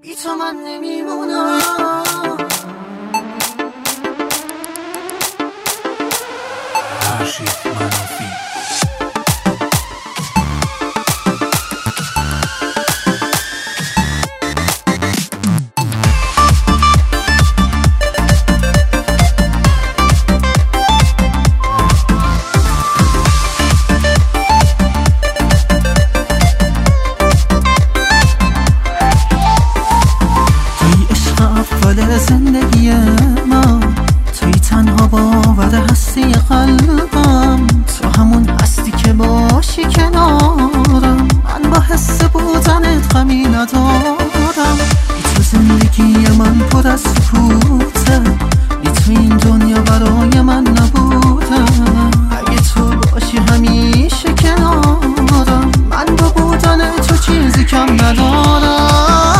بی تو من نمیمونم. فرشید منافی. زندگی ما توی تنها باور هستی قلبم، تو همون هستی که باشی کنارم. من با حس بودنت غمی ندارم. بی تو زندگی من پر از سکوته، بی تو این دنیا برای من نبوده. اگه تو باشی همیشه کنارم، من با بودن تو چیزی کم ندارم.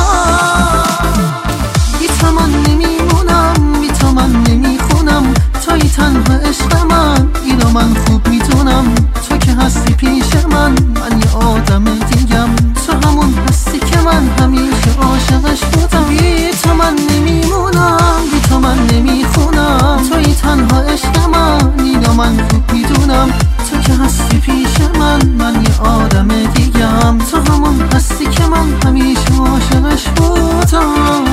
تنها عشق من اینو من خوب میدونم. تو که هستی پیش من، من یه آدم دیگم. تو همون هستی که من همیشه عاشقش بودم. بی تو من نمیمونم، بی تو من نمیخونم. توی تنها عشق من اینو من خوب میدونم. تو که هستی پیش من، من یه آدم دیگم. تو همون هستی که من همیشه عاشقش بودم.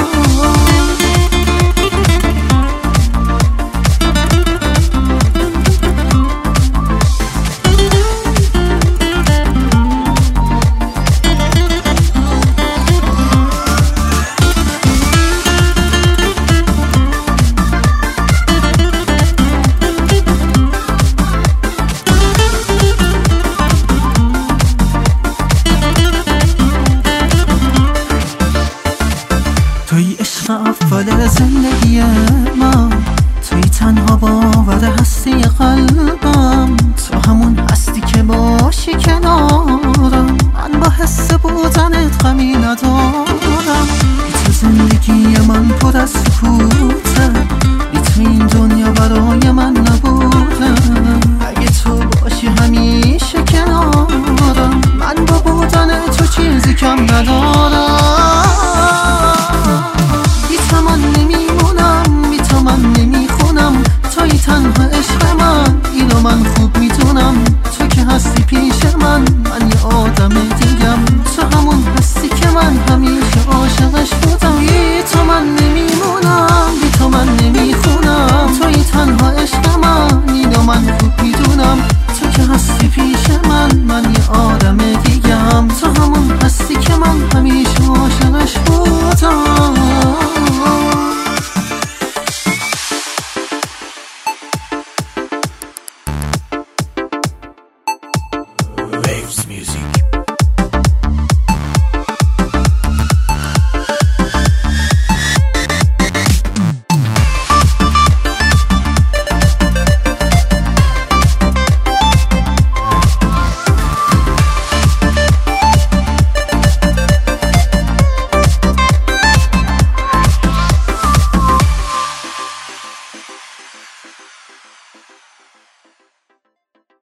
توی عشق اول زندگی ما، توی تنها باور هستی قلبم. تو همون هستی که باشی کنارم، من با حس بودنت غمی ندارم. بی تو زندگی من پر از سکوته، بی تو این دنیا برای من نبوده. اگه تو باشی همیشه کنارم، من با بودن تو چیزی کم ندارم. تنها عشق من اینو من خوب میدونم. تو که هستی پیش من، من یه آدم دیگم. تو همون هستی که من همیشه عاشقش بودم. بی تو من نمیمونم، بی تو من نمیخونم. توی تنها عشق من اینو من خوب میدونم. تو که هستی پیش من، من یه آدم دیگم. تو همون هستی که من همیشه عاشقش بودم. Waves Music.